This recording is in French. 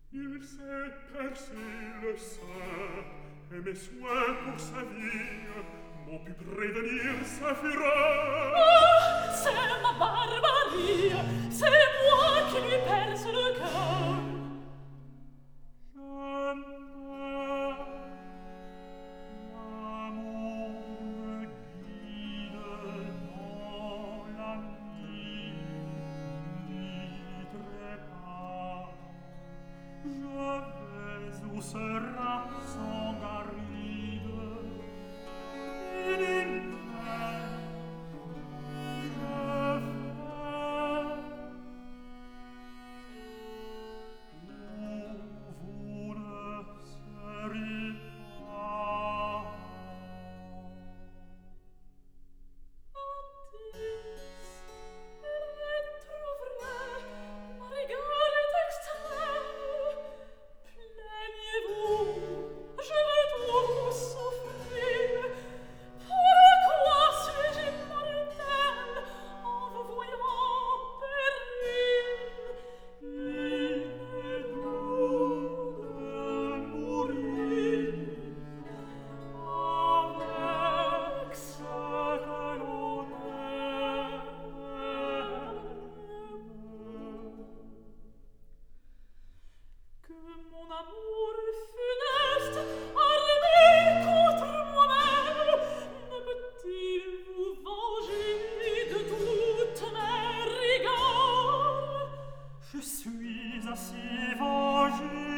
Il s'est percé le sein, et mes soins pour sa vie m'ont pu prévenir sa fureur. Oh, c'est ma barbarie, c'est moi qui lui perce le cœur. Où sera son garide? Il est vrai, je fais. Où vous ne serez pas. Je suis ainsi vengé.